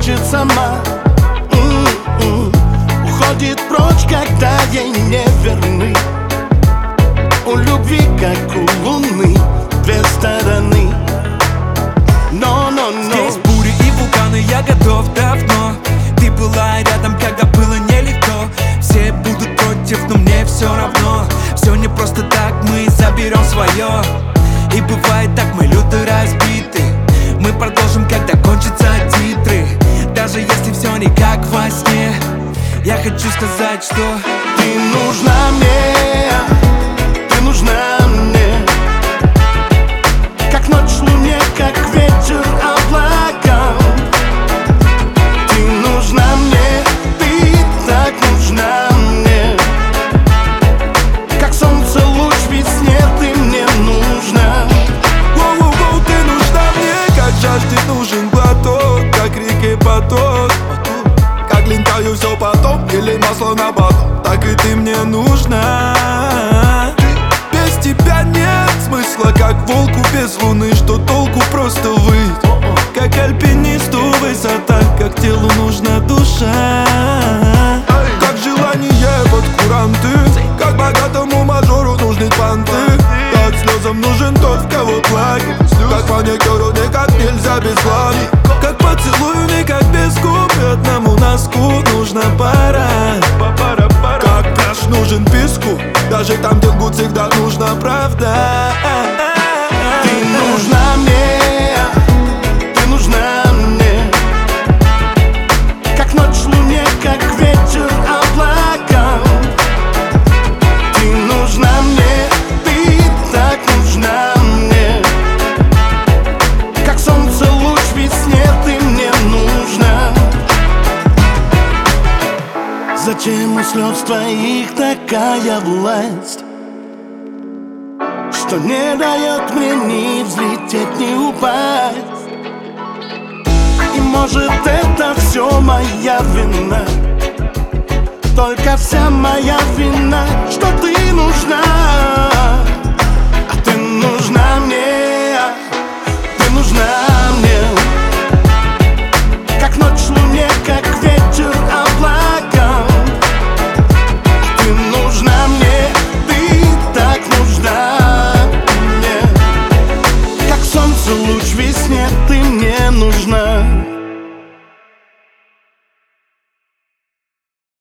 хочет сама. Уходит прочь, когда ей не верны. У любви, как у луны, две стороны. Здесь бури и вулканы, я готов давно. Ты была рядом, когда было нелегко. Все будут против, но мне все равно. Все не просто так, мы заберем свое. И бывает так, мы люто разбиты. Мы продолжим, когда кончатся титры. Даже если все не как во сне, я хочу сказать, что ты нужна мне, ты нужна мне. Как ночь луне, как ветер облакам. Ты нужна мне, ты так нужна мне. Как солнце луч в весне, ты мне нужна. Воу-воу-воу, ты нужна мне, как жажде нужен глоток, как реке поток. Как лентаю все потом, или масло на батон, так и ты мне нужна. Без тебя нет смысла, как волку без луны. Что толку просто выть, как альпинисту высота, как телу нужна душа. Как желание под куранты, как богатому мажору нужны понты. Как слезам нужен тот, в кого плакать, как маникюру никак нельзя без влаги. Как поцелую никак без губ, и одному носку нужна пара. Как пляж нужен песку, даже там, где лгут, всегда нужна правда. Ты нужна мне, ты нужна мне. Как ночь луне, как ветер облакам. Ты нужна мне, ты так нужна мне. Как солнце луч в весне, ты мне нужна. Зачем у слез твоих такая власть, что не дает мне ни взлететь, ни упасть? И может это все моя вина, только вся моя вина, что ты нужна.